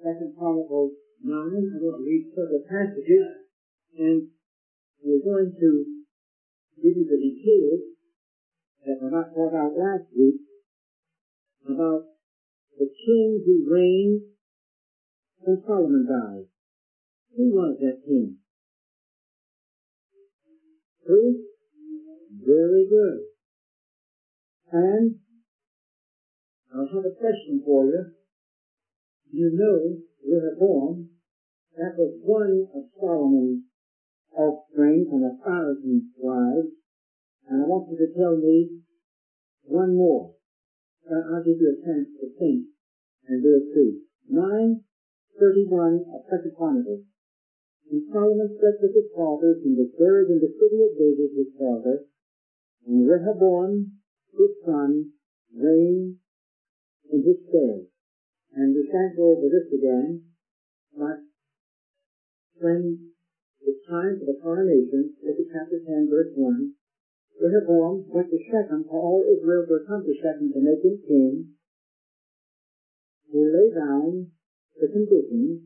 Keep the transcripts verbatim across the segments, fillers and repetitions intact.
Second Chronicles nine. I'm going to read several passages, and we're going to give you the details that were not brought out last week about the king who reigned when Solomon died. Who was that king? Who? Very good. And I'll have a question for you. You know Rehoboam, that was one of Solomon's offspring from a thousand wives. And I want you to tell me one more. Uh, I'll give you a chance to think and do it too. nine thirty-one of Second Chronicles. And Solomon slept with his fathers and was buried in the city of David his father. And Rehoboam, his son, reigned in his stead. And we can't go over this again, but when it's time for the coronation, look at chapter ten, verse one, Rehoboam went to Shechem, for all Israel to come to Shechem to make him king. He lay down the conditions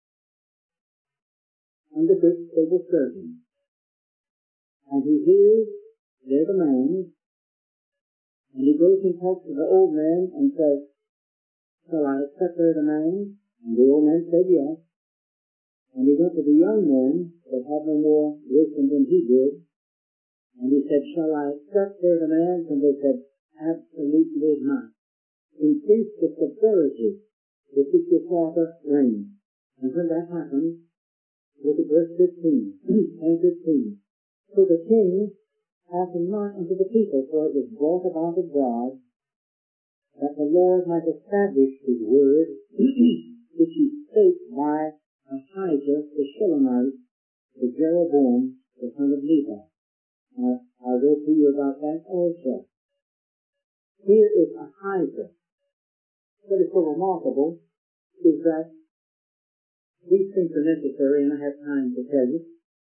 under which they were serving. And he hears their demands, and he goes and talks to the old man and says, shall I accept their demands? And the old man said yes. And he went to the young men that had no more wisdom than he did, and he said, shall I accept their demands? And they said, absolutely not. Increase the severity with which your father reigned. And when that happened, look at verse fifteen, and fifteen. So the king hearkened not unto the people, for it was brought about of God, that the Lord might establish his word, which he spake by Ahijah the Shilonite, the Jeroboam, the son of Nebat. Now, I'll go to you about that also. Here is Ahijah. What is so remarkable is that these things are necessary, and I have time to tell you,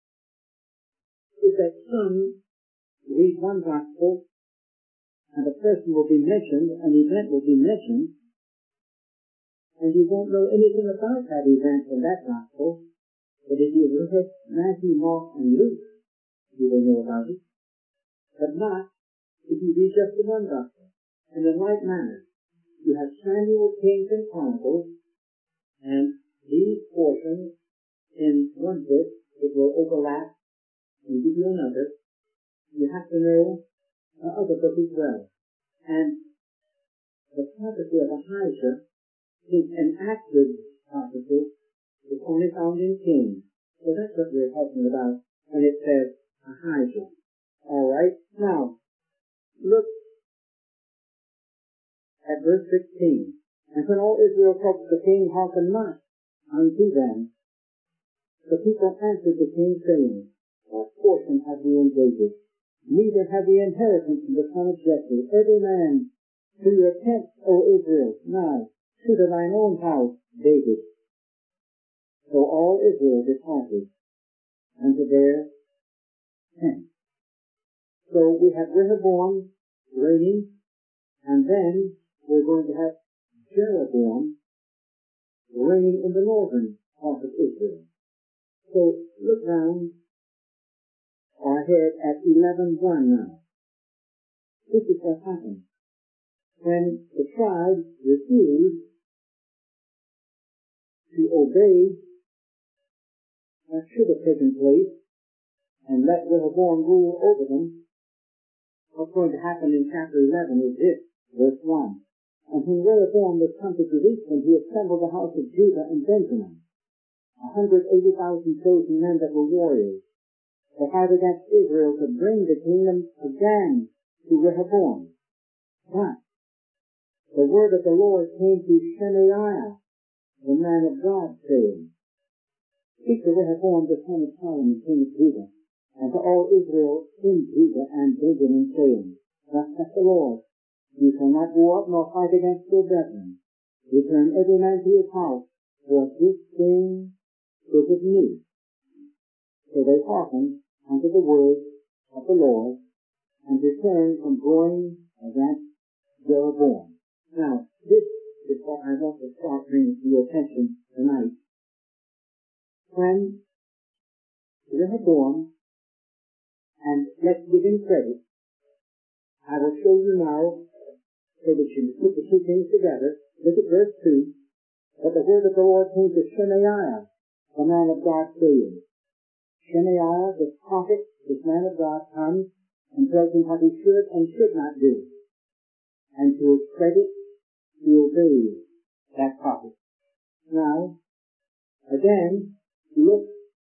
is that some read one gospel, and a person will be mentioned, an event will be mentioned, and you won't know anything about that event in that gospel. But if you look at Matthew, Mark, and Luke, you will know about it. But not if you read just the one gospel. And in like manner, you have Samuel, Kings, and Chronicles, and these portions in one bit, it will overlap and give you another. You have to know the other book as well. And the prophecy of Ahijah is an active prophecy. It's only found in Kings. So that's what we're talking about when it says Ahijah. All right. Now, look at verse sixteen. And when all Israel talked to the king, hearken not unto them. The people answered the king, saying, what portion have we in David? Neither have we inheritance in the son of Jesse. Every man to your tent, O Israel. Now, to thine own house, David. So all Israel departed unto their tent. So we have Rehoboam reigning, and then we're going to have Jeroboam reigning in the northern part of Israel. So look down our head at eleven one now. This is what happened. When the tribes refused to obey what should have taken place and let Rehoboam rule over them, what's going to happen in chapter eleven is this, verse one. And when Rehoboam was come to Jerusalem, he assembled the house of Judah and Benjamin, a hundred eighty thousand chosen men that were warriors, to fight against Israel to bring the kingdom again to Rehoboam. But the word of the Lord came to Shemaiah, the man of God, saying, speak to Rehoboam the son of Solomon, king of Judah, and to all Israel in Judah and Benjamin, saying, thus saith the Lord, you shall not go up nor fight against your brethren. Return every man to his house, for this thing is of me. So they hearkened unto the word of the Lord, and returned from going against Jeroboam. Now, this is what I want to start bringing to your attention tonight. When Rehoboam, and let's give him credit, I will show you now, so that you put the two things together. Look at verse two. But the word of the Lord came to Shemaiah, the man of God, saying, Shemaiah, the prophet, this man of God, comes and tells him what he should and should not do. And to his credit, he obeys that prophet. Now, again, look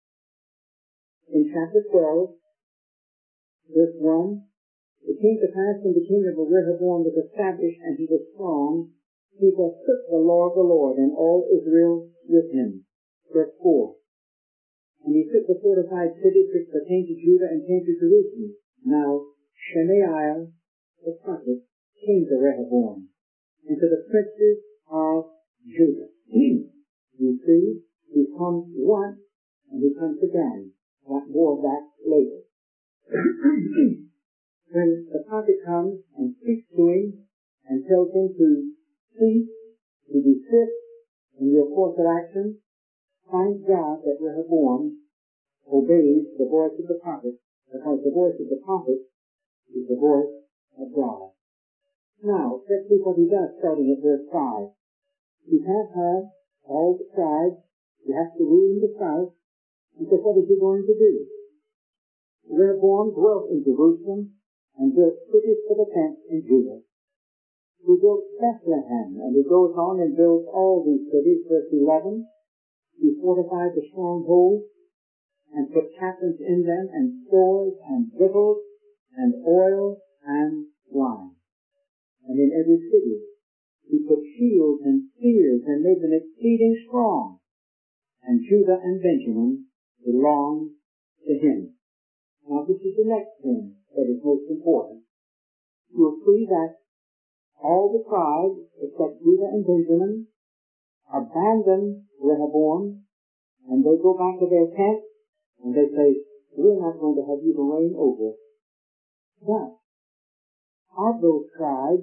in chapter twelve, verse one. It came to pass when the kingdom of Rehoboam was established and he was strong, he forsook the law of the Lord, and all Israel with him. Verse four. And he took the fortified cities which pertained to Judah and came to Jerusalem. Now Shemaiah the prophet came to Rehoboam, and to the princes of Judah. You see, he comes once, and he comes again. That more of that later. When the prophet comes and speaks to him and tells him to cease, to desist in your course of action, thank God that Rehoboam obeys the voice of the prophet, because the voice of the prophet is the voice of God. Now, let's see what he does, starting at verse five. He can't have all the tribes. He has to rule in the south. And so what is he going to do? Rehoboam dwelt in Jerusalem and built cities for the tents in Judah. He built Bethlehem, and he goes on and builds all these cities. Verse eleven, he fortified the strongholds and put captains in them, and stores, and victuals, and oil, and wine. And in every city he put shields and spears, and made them exceeding strong. And Judah and Benjamin belonged to him. Now this is the next thing that is most important. You'll see that all the tribes, except Judah and Benjamin, abandon Rehoboam, and they go back to their tents, and they say, we're not going to have you to reign over. But of those tribes,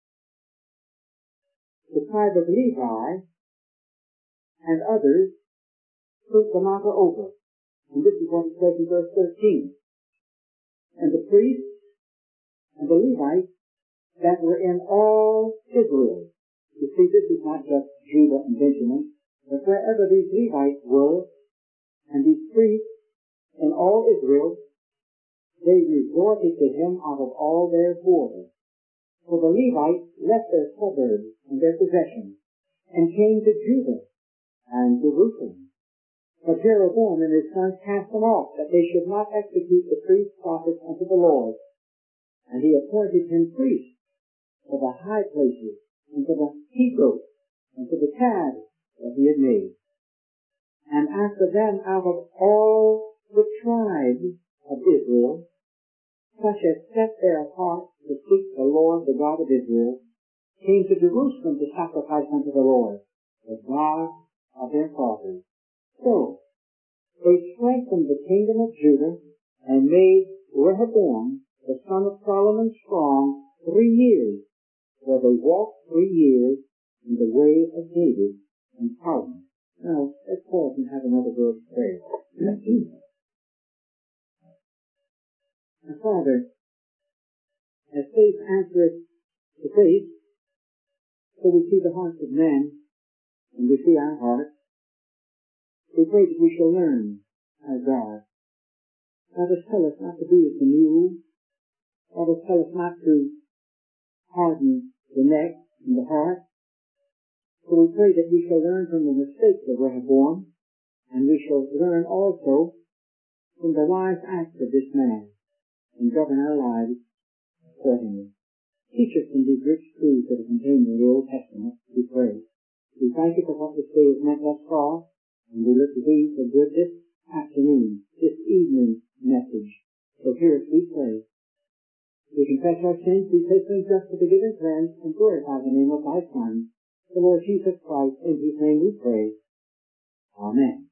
the tribe of Levi and others took the matter over. And this is what it says in verse thirteen. And the priests and the Levites that were in all Israel. You see, this is not just Judah and Benjamin, but wherever these Levites were, and these priests in all Israel, they resorted to him out of all their borders. For the Levites left their suburbs and their possessions, and came to Judah and Jerusalem. But Jeroboam and his sons cast them off, that they should not execute the priests' prophets unto the Lord. And he appointed him priests for the high places, and for the he-goats, and for the calves that he had made. And after them, out of all the tribes of Israel, such as set their hearts to seek the Lord, the God of Israel, came to Jerusalem to sacrifice unto the Lord, the God of their fathers. So, they strengthened the kingdom of Judah, and made Rehoboam, the son of Solomon, strong three years, where they walked three years in the way of David and Solomon. Now, let's pause and have another word of prayer. Now, Father, as faith answereth to faith, so we see the hearts of men, and we see our hearts. We pray that we shall learn our God. Let us tell us not to be as the mule. Let us tell us not to harden the neck and the heart. So we pray that we shall learn from the mistakes of Rehoboam, and we shall learn also from the wise acts of this man, and govern our lives accordingly. Teach us from these rich truths that are contained in the Old Testament, we pray. We thank you for what this day has meant thus far, and we look to thee for good this afternoon, this evening message. So hear us, we pray. We confess our sins, be faithful and just to forgive and cleanse, and glorify the name of thy Son, the Lord Jesus Christ, in whose name we pray. Amen.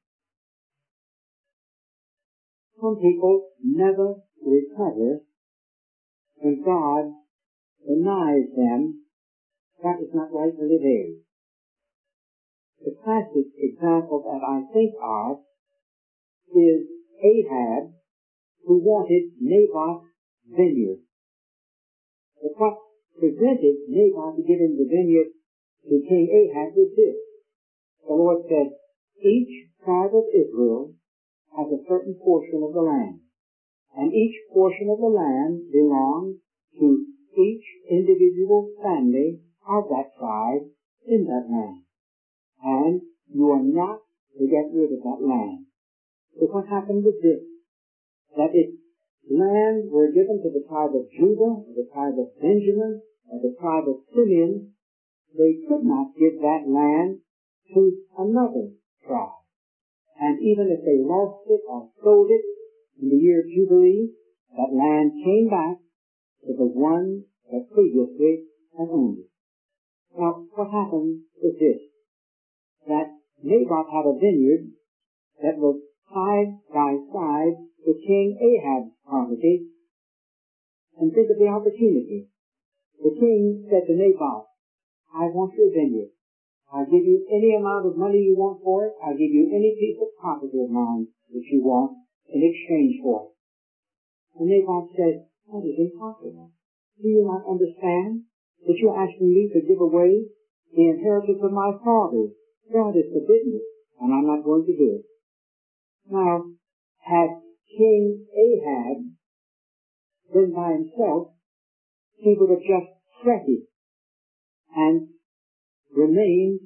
Some people never recover when God denies them That is not rightfully theirs. The classic example that I think of is Ahab, who wanted Naboth's vineyard. But what prevented Naboth to give him the vineyard to King Ahab was this. The Lord said, each tribe of Israel has a certain portion of the land, and each portion of the land belongs to each individual family of that tribe in that land. And you are not to get rid of that land. So what happened was this, that if lands were given to the tribe of Judah, or the tribe of Benjamin, or the tribe of Simeon, they could not give that land to another tribe. And even if they lost it or sold it in the year of Jubilee, that land came back to the one that previously had owned it. Now, what happened was this, that Naboth had a vineyard that was side by side with King Ahab's property. And think of the opportunity. The king said to Naboth, I want your vineyard. I'll give you any amount of money you want for it. I'll give you any piece of property of mine that you want in exchange for it. And Naboth said, that is impossible. Do you not understand that you're asking me to give away the inheritance of my fathers? God has forbidden it, and I'm not going to do it. Now, had King Ahab been by himself, he would have just fretted and remained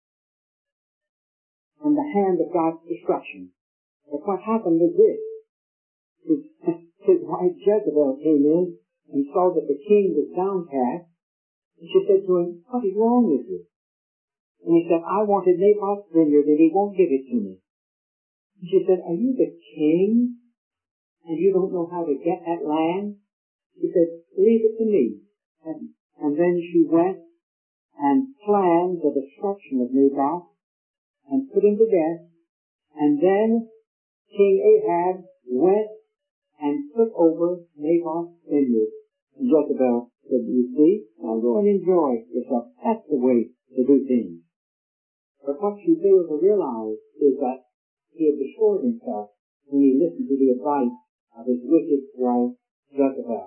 in the hand of God's destruction. But what happened was this. His, his wife Jezebel came in and saw that the king was downcast, and she said to him, what is wrong with you? And he said, I wanted Naboth's vineyard and he won't give it to me. And she said, are you the king and you don't know how to get that land? She said, leave it to me. And, and then she went and planned the destruction of Naboth and put him to death. And then King Ahab went and took over Naboth's vineyard. And Jezebel said, you see, now go and enjoy yourself. That's the way to do things. But what she failed to realize is that he had destroyed himself when he listened to the advice of his wicked wife Jezebel.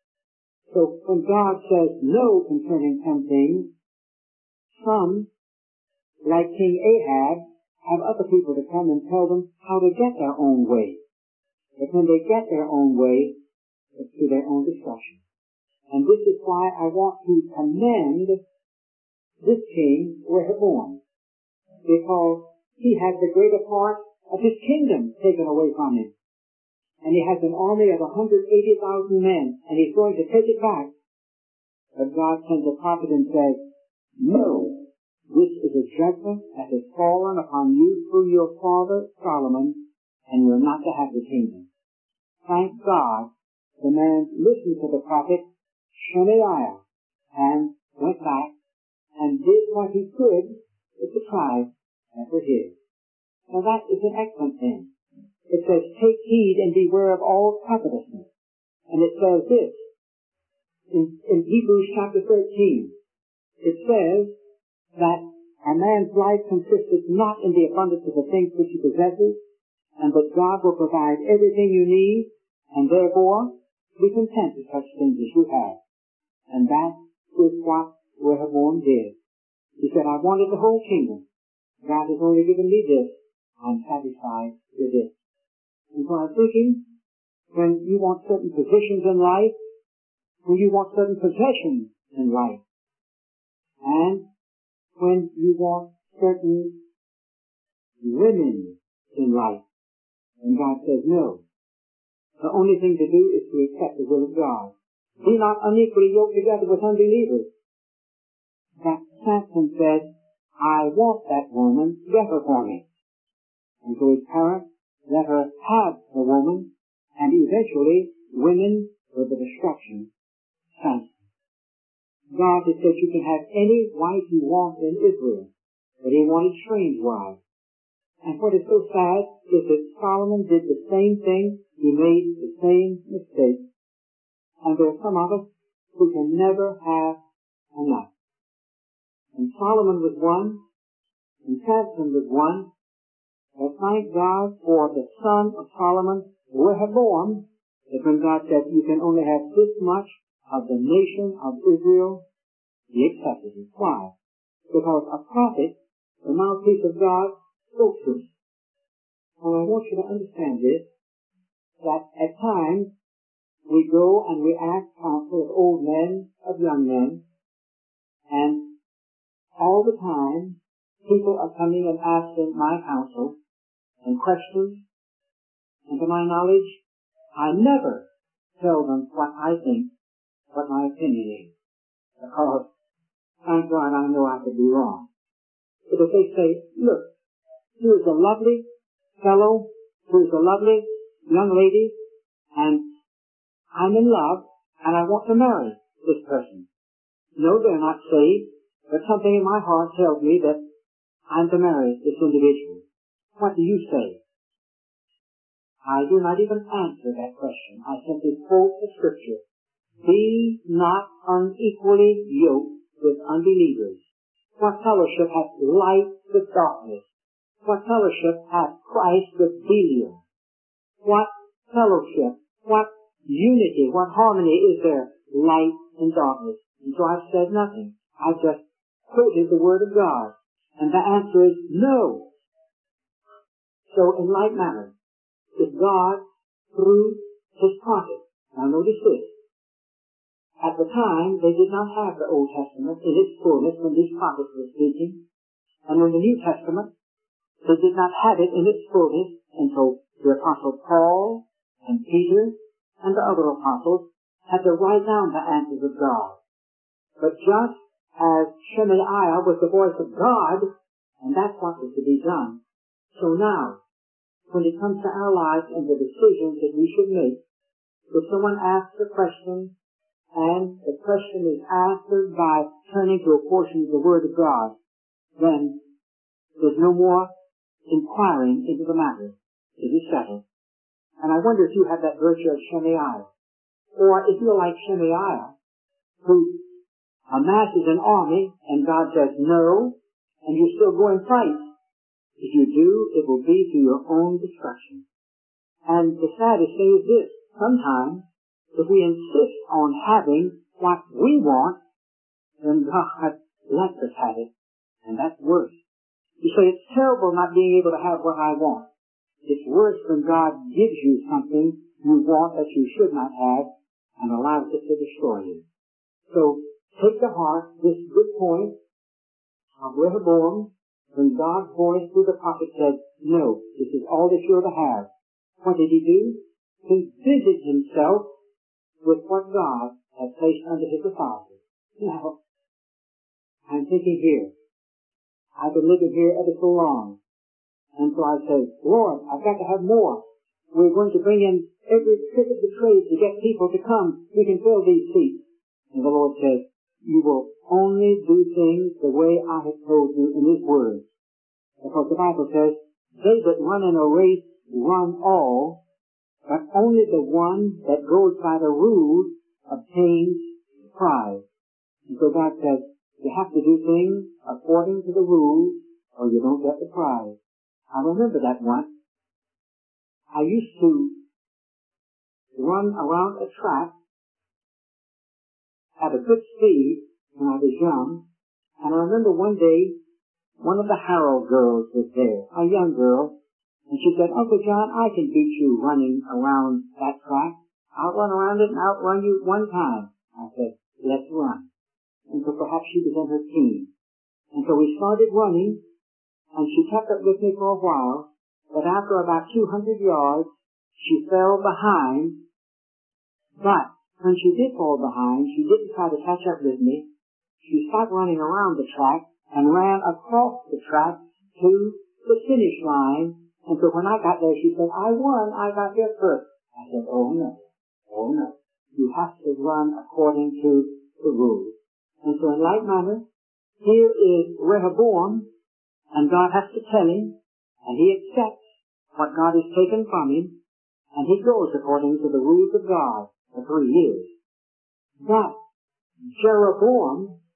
So when God says no concerning some things, some, like King Ahab, have other people to come and tell them how to get their own way. But when they get their own way, it's to their own destruction. And this is why I want to commend this king, Rehoboam, because he has the greater part of his kingdom taken away from him. And he has an army of one hundred eighty thousand men, and he's going to take it back. But God sends a prophet and says, no, this is a judgment that has fallen upon you through your father Solomon, and you're not to have the kingdom. Thank God, the man listened to the prophet Shemaiah and went back and did what he could with the tribes that were his. Now that is an excellent thing. It says, take heed and beware of all covetousness. And it says this, in, in Hebrews chapter thirteen, it says that a man's life consisteth not in the abundance of the things which he possesses, and that God will provide everything you need, and therefore be content with such things as you have. And that is what Rehoboam did. He said, I wanted the whole kingdom. God has only given me this. I'm satisfied with it. And so I'm thinking, when you want certain positions in life, when you want certain possessions in life, and when you want certain women in life, and God says no. The only thing to do is to accept the will of God. Be not unequally yoked together with unbelievers. That Samson said, I want that woman, get her for me. And so his parents let her have the woman, and eventually women were the destruction of Samson. God has said you can have any wife you want in Israel, but he wanted strange wives. And what is so sad is that Solomon did the same thing. He made the same mistake. And there are some of us who can never have enough. and Solomon was one, and Samson was one. But thank God for the son of Solomon, Rehoboam, that when God said you can only have this much of the nation of Israel, he accepted it. Why? Because a prophet, the mouthpiece of God, spoke to him. And I want you to understand this, that at times we go and we ask counsel of old men, of young men, and all the time people are coming and asking my counsel and questions, and to my knowledge, I never tell them what I think, what my opinion is, because thank God I know I could be wrong. But if they say, look, here's a lovely fellow, here's a lovely young lady, and I'm in love, and I want to marry this person. No, they're not saved, but something in my heart tells me that I'm to marry this individual. What do you say? I do not even answer that question. I simply quote the scripture. Be not unequally yoked with unbelievers. What fellowship hath light with darkness? What fellowship hath Christ with Belial? What fellowship, what unity, what harmony is there? Light and darkness. And so I've said nothing. I've just quoted the Word of God. And the answer is no. So in like manner, if God, through His prophet, now notice this, at the time they did not have the Old Testament in its fullness when these prophets were speaking, and in the New Testament they did not have it in its fullness, and so the Apostle Paul and Peter and the other apostles had to write down the answers of God. But just as Shemaiah was the voice of God, and that's what was to be done, so now, when it comes to our lives and the decisions that we should make, if someone asks a question, and the question is answered by turning to a portion of the Word of God, then there's no more inquiring into the matter. It is settled. And I wonder if you have that virtue of Shemaiah, or if you're like Shemaiah, who amasses an army, and God says no, and you still go and fight. If you do, it will be to your own destruction. And the saddest thing is this. Sometimes, if we insist on having what we want, then God lets us have it. And that's worse. You say, it's terrible not being able to have what I want. It's worse when God gives you something you want that you should not have and allows it to destroy you. So, take to heart this good point of Rehoboam, when God's voice through the prophet said, no, this is all that you're to have. What did he do? He busied himself with what God had placed under his authority. Now, I'm thinking here, I've been living here ever so long, and so I say, Lord, I've got to have more. We're going to bring in every trick of the trade to get people to come. We can fill these seats. And the Lord says, you will only do things the way I have told you in His Word. Because the Bible says, they that run in a race run all, but only the one that goes by the rules obtains the prize. And so God says, you have to do things according to the rules, or you don't get the prize. I remember that once. I used to run around a track at a good speed when I was young, and I remember one day one of the Harrow girls was there, a young girl, and she said, Uncle John, I can beat you running around that track. I'll run around it and outrun you one time. I said, let's run. And so perhaps she was in her teens. And so we started running, and she kept up with me for a while, but after about two hundred yards, she fell behind, but when she did fall behind, she didn't try to catch up with me. She stopped running around the track and ran across the track to the finish line. And so when I got there, she said, I won. I got there first. I said, oh no. Oh no. You have to run according to the rules. And so in like manner, here is Rehoboam, and God has to tell him, and he accepts what God has taken from him, and he goes according to the rules of God for three years. But Jeroboam,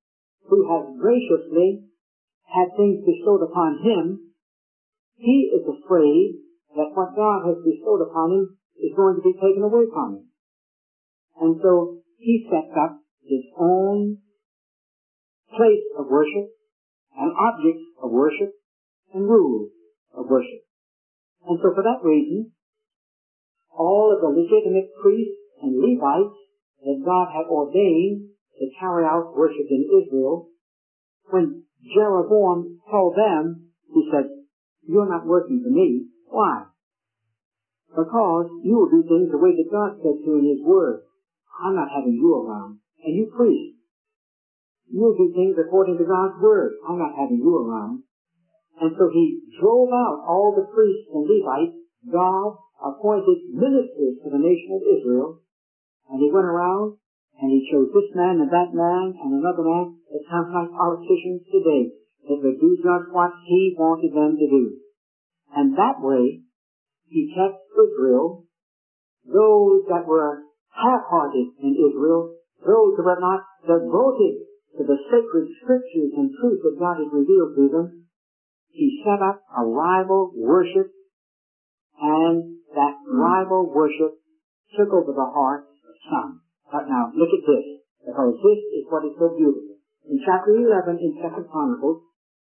who has graciously had things bestowed upon him, he is afraid that what God has bestowed upon him is going to be taken away from him. And so he sets up his own place of worship, and objects of worship, and rules of worship. And so for that reason, all of the legitimate priests and Levites that God had ordained to carry out worship in Israel, when Jeroboam told them, he said, "You're not working for me." Why? Because you will do things the way that God said to in His Word. I'm not having you around. And you priests, you'll do things according to God's Word. I'm not having you around. And so he drove out all the priests and Levites, God appointed ministers to the nation of Israel, and he went around and he chose this man and that man and another man that sounds like politicians today, that would do just what he wanted them to do. And that way, he kept Israel, those that were half-hearted in Israel, those that were not devoted to the sacred scriptures and truth that God had revealed to them. He set up a rival worship, and that rival worship took over the hearts of some. But now, look at this, because this is what is so beautiful. In chapter eleven in Second Chronicles,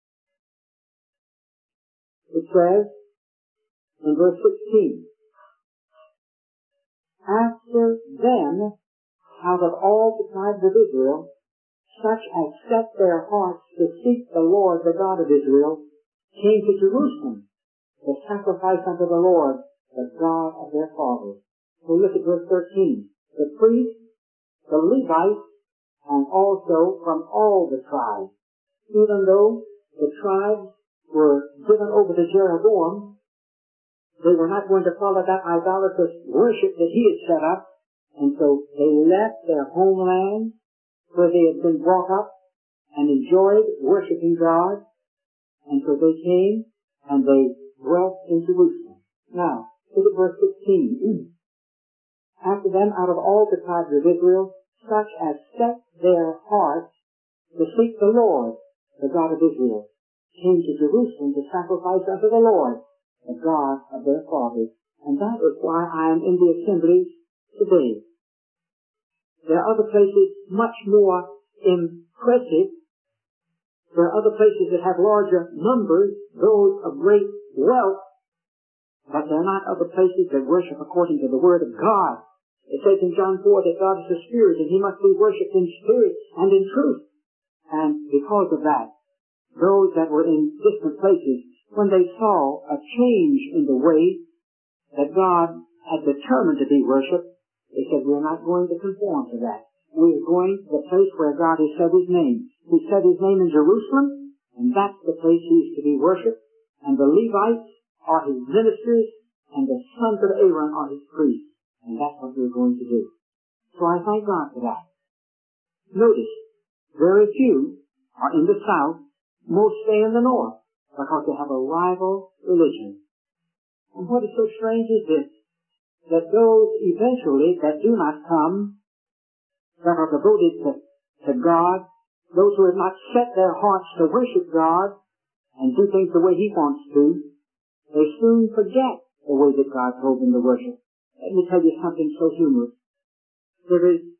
it says, in verse sixteen, "After them, out of all the tribes of Israel, such as set their hearts to seek the Lord, the God of Israel, came to Jerusalem to sacrifice unto the Lord, the God of their fathers." So look at verse thirteen. The priests, the Levites, and also from all the tribes. Even though the tribes were given over to Jeroboam, they were not going to follow that idolatrous worship that he had set up, and so they left their homeland where they had been brought up and enjoyed worshiping God. And so they came and they dwelt in Jerusalem. Now, look at verse sixteen. "After them, out of all the tribes of Israel, such as set their hearts to seek the Lord, the God of Israel, came to Jerusalem to sacrifice unto the Lord, the God of their fathers." And that is why I am in the assemblies today. There are other places much more impressive. There are other places that have larger numbers, those of great wealth, but there are not other places that worship according to the Word of God. It says in John four that God is a spirit and He must be worshipped in spirit and in truth. And because of that, those that were in distant places, when they saw a change in the way that God had determined to be worshipped, they said, "We're not going to conform to that. We're going to the place where God has set His name. He set His name in Jerusalem, and that's the place He is to be worshipped. And the Levites are His ministers, and the sons of Aaron are His priests. And that's what we're going to do." So I thank God for that. Notice, very few are in the south, most stay in the north, because they have a rival religion. And what is so strange is this, that those eventually that do not come, that are devoted to, to God, those who have not set their hearts to worship God and do things the way He wants to, they soon forget the way that God told them to worship. Let me tell you something so humorous. There is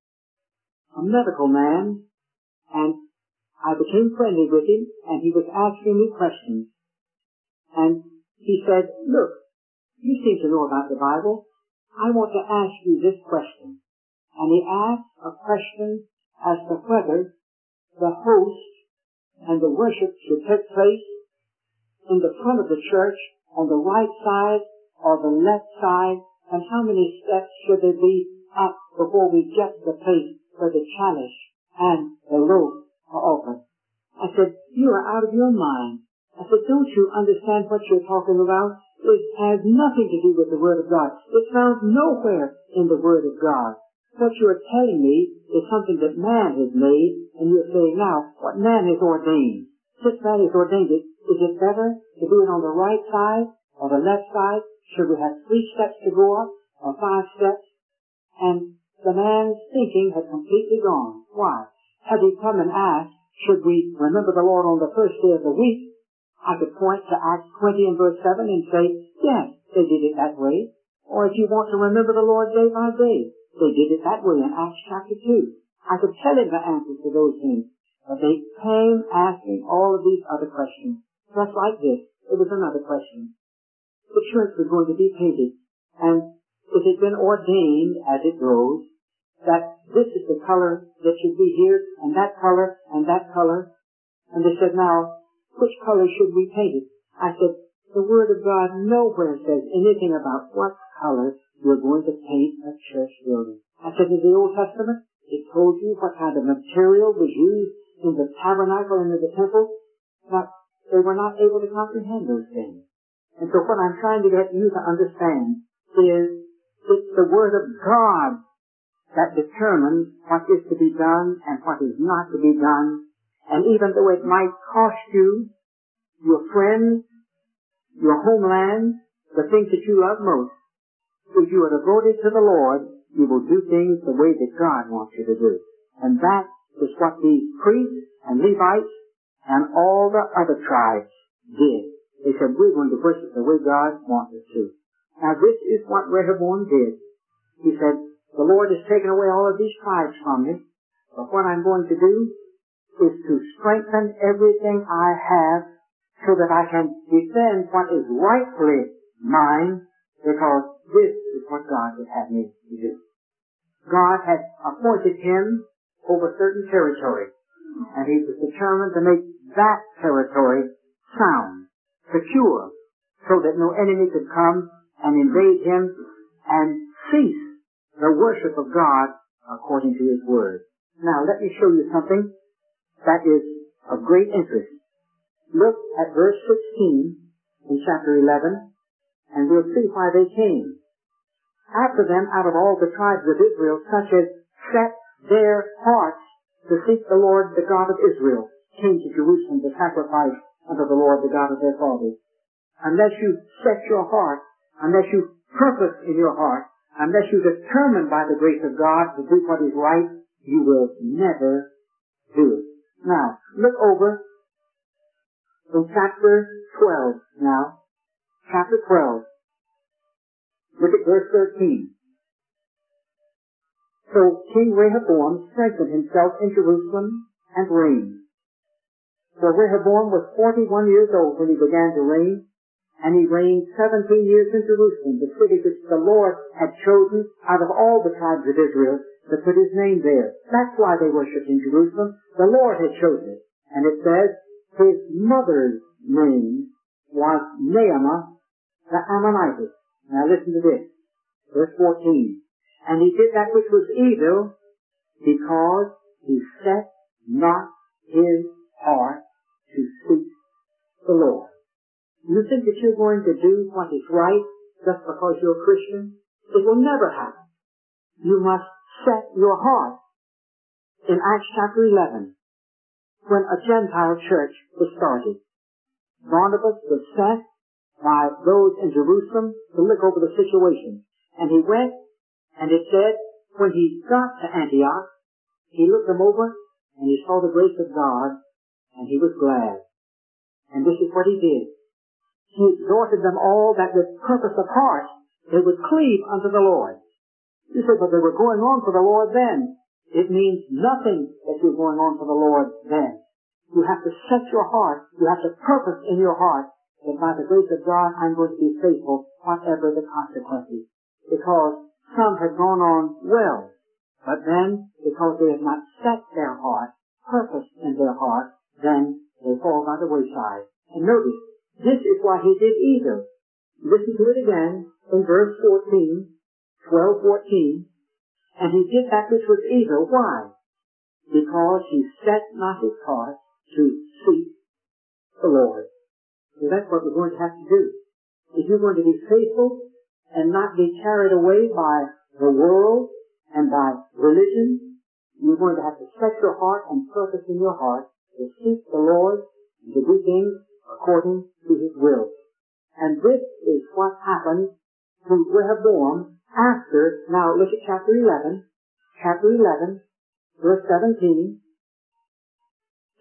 a medical man, and I became friendly with him, and he was asking me questions. And he said, "Look, you seem to know about the Bible. I want to ask you this question." And he asked a question as to whether the host and the worship should take place in the front of the church on the right side or the left side, and how many steps should there be up before we get to the place where the chalice and the loaf are offered. I said, "You are out of your mind." I said, "Don't you understand what you're talking about? It has nothing to do with the Word of God. It's found nowhere in the Word of God. What you are telling me is something that man has made, and you're saying now what man has ordained. Since man has ordained it, is it better to do it on the right side or the left side? Should we have three steps to go up or five steps?" And the man's thinking had completely gone. Why? Had he come and asked, should we remember the Lord on the first day of the week, I could point to Acts twenty and verse seven and say, yes, they did it that way. Or if you want to remember the Lord day by day, they did it that way in Acts chapter two. I could tell him the answers to those things. But they came asking all of these other questions. Just like this, it was another question. The church was going to be painted, and it had been ordained, as it goes, that this is the color that should be here, and that color, and that color. And they said, now, which color should we paint it? I said, the Word of God nowhere says anything about what color you're going to paint a church building. I said, in the Old Testament, it told you what kind of material was used in the tabernacle and in the temple, but they were not able to comprehend those things. And so what I'm trying to get you to understand is it's the Word of God that determines what is to be done and what is not to be done. And even though it might cost you your friends, your homeland, the things that you love most, if you are devoted to the Lord, you will do things the way that God wants you to do. And that is what these priests and Levites and all the other tribes did. They said, we're going to worship the way God wants us to. Now this is what Rehoboam did. He said, the Lord has taken away all of these tribes from me, but what I'm going to do is to strengthen everything I have so that I can defend what is rightfully mine, because this is what God would have me to do. God had appointed him over certain territory, and he was determined to make that territory sound, secure, so that no enemy could come and invade him and cease the worship of God according to his word. Now, let me show you something that is of great interest. Look at verse sixteen in chapter eleven, and we'll see why they came. After them, out of all the tribes of Israel, such as set their hearts to seek the Lord, the God of Israel, came to Jerusalem to sacrifice unto the Lord, the God of their fathers. Unless you set your heart, unless you purpose in your heart, unless you determine by the grace of God to do what is right, you will never do it. Now, look over in chapter twelve now. Chapter twelve. Look at verse thirteen. So King Rehoboam strengthened himself in Jerusalem and reigned. For Rehoboam was forty-one years old when he began to reign, and he reigned seventeen years in Jerusalem, the city which the Lord had chosen out of all the tribes of Israel to put his name there. That's why they worshipped in Jerusalem. The Lord had chosen it. And it says, his mother's name was Naamah the Ammonitess. Now listen to this. Verse fourteen. And he did that which was evil because he set not his heart to seek the Lord. You think that you're going to do what is right just because you're a Christian? It will never happen. You must set your heart. In Acts chapter eleven, when a Gentile church was started, Barnabas was sent by those in Jerusalem to look over the situation. And he went, and it said, when he got to Antioch, he looked them over, and he saw the grace of God, and he was glad. And this is what he did. He exhorted them all that with purpose of heart they would cleave unto the Lord. You say, but they were going on for the Lord then. It means nothing that you're going on for the Lord then. You have to set your heart, you have to purpose in your heart that by the grace of God I'm going to be faithful whatever the consequences. Because some had gone on well, but then because they have not set their heart, purpose in their heart, then they fall by the wayside. And notice, this is why he did evil. Listen to it again in verse fourteen, twelve fourteen. And he did that which was evil. Why? Because he set not his heart to seek the Lord. So that's what we're going to have to do. If you're going to be faithful and not be carried away by the world and by religion, you're going to have to set your heart and purpose in your heart to seek the Lord and to do things according to his will. And this is what happened to Rehoboam after, now look at chapter eleven, chapter eleven, verse seventeen.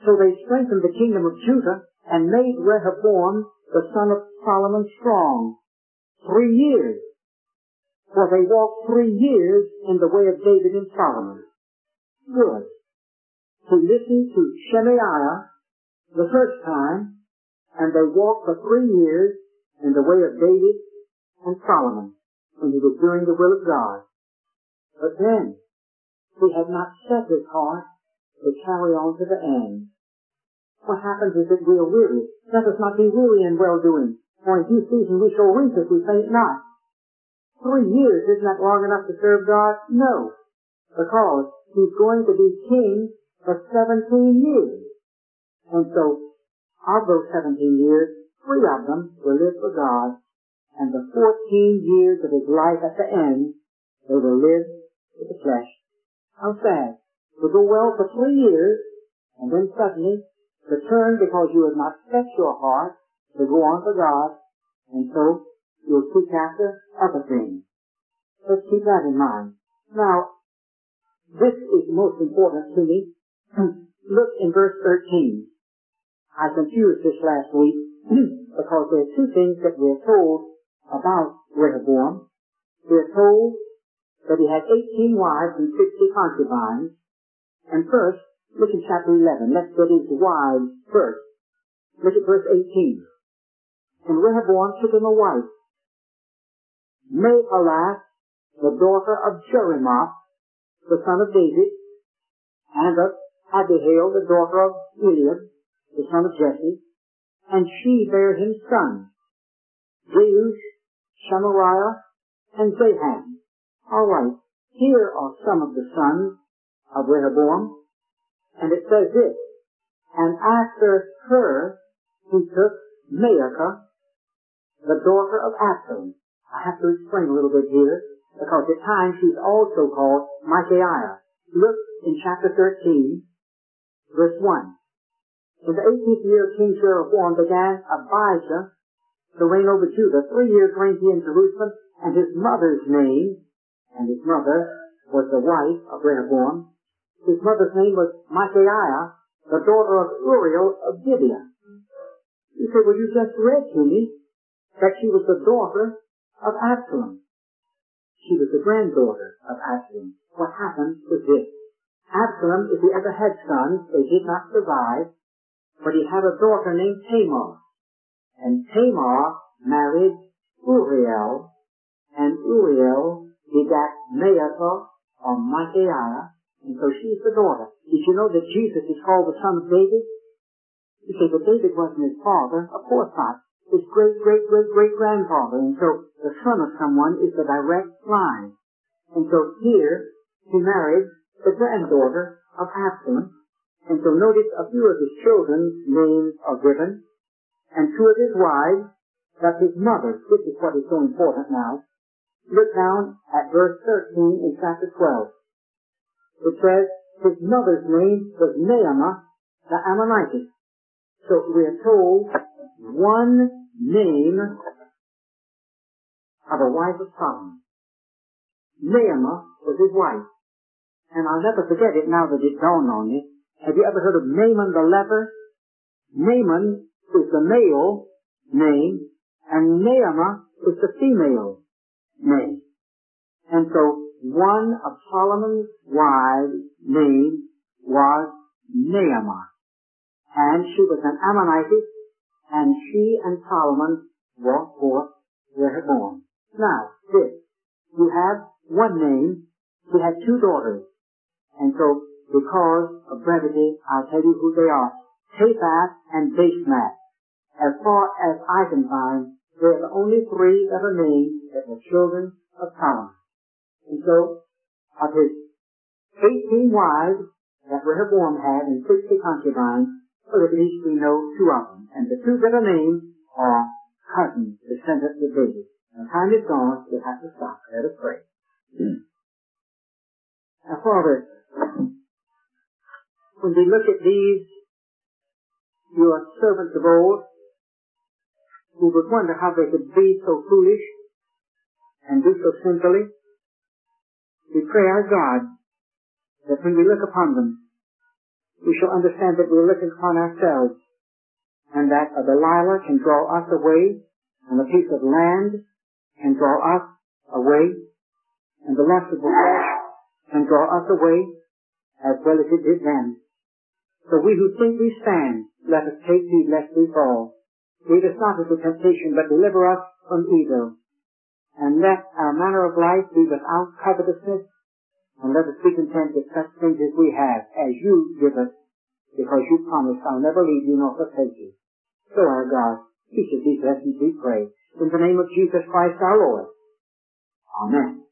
So they strengthened the kingdom of Judah and made Rehoboam, the son of Solomon, strong. Three years. For they walked three years in the way of David and Solomon. Good. He listened to Shemaiah the first time, and they walked for three years in the way of David and Solomon, when he was doing the will of God. But then, he had not set his heart to carry on to the end. What happens is that we are weary. Let us not be weary in well-doing, for in due season we shall reap if we faint not. Three years, isn't that long enough to serve God? No, because he's going to be king for seventeen years. And so, of those seventeen years, three of them will live for God, and the fourteen years of his life at the end, they will live with the flesh. How sad. To go well for three years, and then suddenly to turn because you have not set your heart to go on for God, and so you'll seek after other things. Let's keep that in mind. Now, this is most important to me. Look in verse thirteen. I confused this last week because there are two things that we're told about Rehoboam. We're told that he had eighteen wives and sixty concubines. And first, look in chapter eleven. Let's get into wives first. Look at verse eighteen. And Rehoboam took him a wife, Mahalath, the daughter of Jerimoth, the son of David, and of Abihail, the daughter of Eliab, the son of Jesse, and she bare him sons, Jeush, Shemariah, and Zaham. All right, here are some of the sons of Rehoboam, and it says this, and after her he took Maacah, the daughter of Absalom. I have to explain a little bit here, because at times she's also called Micaiah. Look in chapter thirteen, verse one. In the eighteenth year of King Jeroboam began Abijah to reign over Judah. Three years reigned he in Jerusalem, and his mother's name, and his mother was the wife of Rehoboam. His mother's name was Micaiah, the daughter of Uriel of Gibeah. You say, well, you just read to me that she was the daughter of Absalom. She was the granddaughter of Absalom. What happened was this. Absalom, if he ever had sons, they did not survive, but he had a daughter named Tamar. And Tamar married Uriel, and Uriel begat Maacah, or Micaiah, and so she's the daughter. Did you know that Jesus is called the son of David? You say, but David wasn't his father. Of course not. His great-great-great-great-grandfather. And so the son of someone is the direct line. And so here he married the granddaughter of Absalom. And so notice a few of his children's names are given, and two of his wives, that's his mother. This is what is so important now. Look down at verse thirteen in chapter twelve. It says, his mother's name was Naamah, the Ammonitess. So we are told one name of a wife of Solomon. Naamah was his wife. And I'll never forget it now that it dawned on me. Have you ever heard of Naaman the leper? Naaman is the male name, and Naamah is the female name. And so one of Solomon's wives' name was Naamah. And she was an Ammonitess, and she and Solomon brought forth Rehoboam. Now, this, you have one name, she had two daughters. And so, because of brevity, I'll tell you who they are. Taphath and Basemath. As far as I can find, there are only three that are named that were children of Solomon. And so, of his eighteen wives that Rehoboam had and sixty concubines, well, at least we know two of them. And the two that are named are cousins, descendants of David. Now, time is gone, we'll have to stop. Let us pray. Now, Father, when we look at these, your servants of old, we would wonder how they could be so foolish and do so sinfully. We pray our God that when we look upon them, we shall understand that we're looking upon ourselves, and that a Delilah can draw us away, and a piece of land can draw us away, and the lust of the flesh can draw us away, as well as it did them. So we who think we stand, let us take heed lest we fall. Lead us not into temptation, but deliver us from evil. And let our manner of life be without covetousness, and let us be content with such things as we have, as you give us, because you promised, I'll never leave you nor forsake you. So our God, teach us these lessons, we pray. In the name of Jesus Christ our Lord. Amen.